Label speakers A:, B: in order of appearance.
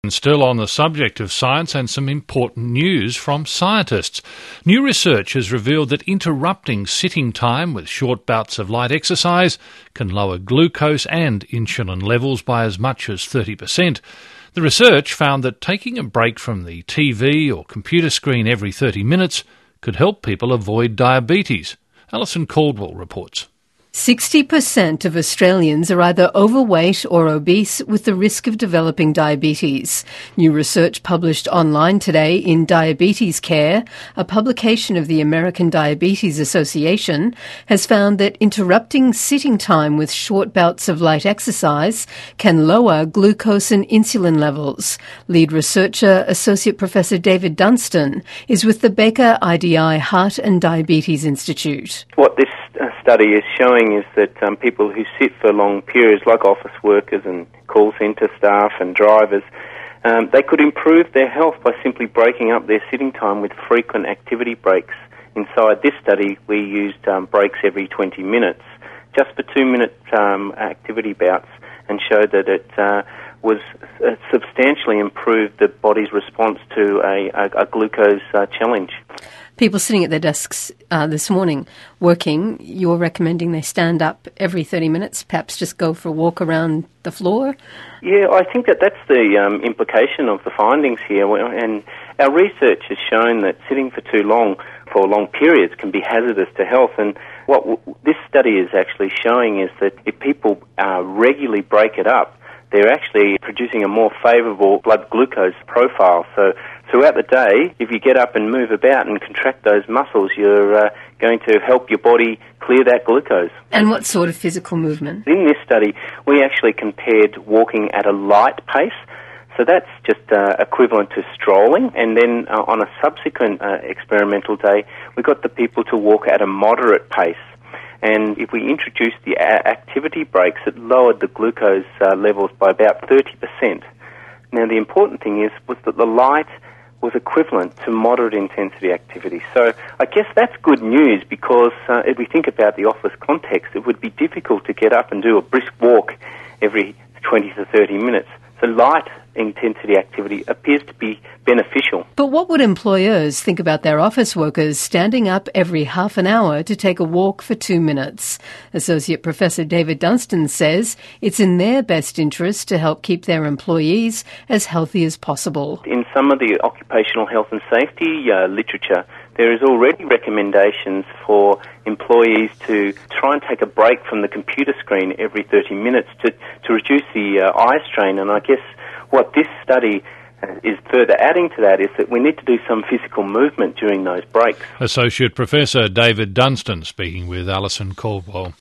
A: And still on the subject of science and some important news from scientists. New research has revealed that interrupting sitting time with short bouts of light exercise can lower glucose and insulin levels by as much as 30%. The research found that taking a break from the TV or computer screen every 30 minutes could help people avoid diabetes. Alison Caldwell reports.
B: 60% of Australians are either overweight or obese with the risk of developing diabetes. New research published online today in Diabetes Care, a publication of the American Diabetes Association, has found that interrupting sitting time with short bouts of light exercise can lower glucose and insulin levels. Lead researcher, Associate Professor David Dunstan, is with the Baker IDI Heart and Diabetes Institute.
C: What this study is showing is that people who sit for long periods, like office workers and call centre staff and drivers, they could improve their health by simply breaking up their sitting time with frequent activity breaks. Inside this study, we used breaks every 20 minutes, just for 2-minute activity bouts, and showed that it was substantially improved the body's response to a glucose challenge.
B: People sitting at their desks this morning working, you're recommending they stand up every 30 minutes, perhaps just go for a walk around the floor?
C: Yeah, I think that's the implication of the findings here. And our research has shown that sitting for too long, for long periods, can be hazardous to health. And what this study is actually showing is that if people regularly break it up, they're actually producing a more favourable blood glucose profile. So throughout the day, if you get up and move about and contract those muscles, you're going to help your body clear that glucose.
B: And what sort of physical movement?
C: In this study, we actually compared walking at a light pace. So that's just equivalent to strolling. And then on a subsequent experimental day, we got the people to walk at a moderate pace. And if we introduced the activity breaks, it lowered the glucose levels by about 30%. Now, the important thing was that the light was equivalent to moderate intensity activity. So I guess that's good news because if we think about the office context, it would be difficult to get up and do a brisk walk every 20 to 30 minutes. So light intensity activity appears to be beneficial.
B: But what would employers think about their office workers standing up every half an hour to take a walk for 2 minutes? Associate Professor David Dunstan says it's in their best interest to help keep their employees as healthy as possible.
C: In some of the occupational health and safety literature, there is already recommendations for employees to try and take a break from the computer screen every 30 minutes to reduce the eye strain. And I guess what this study is further adding to that is that we need to do some physical movement during those breaks.
A: Associate Professor David Dunstan speaking with Alison Caldwell.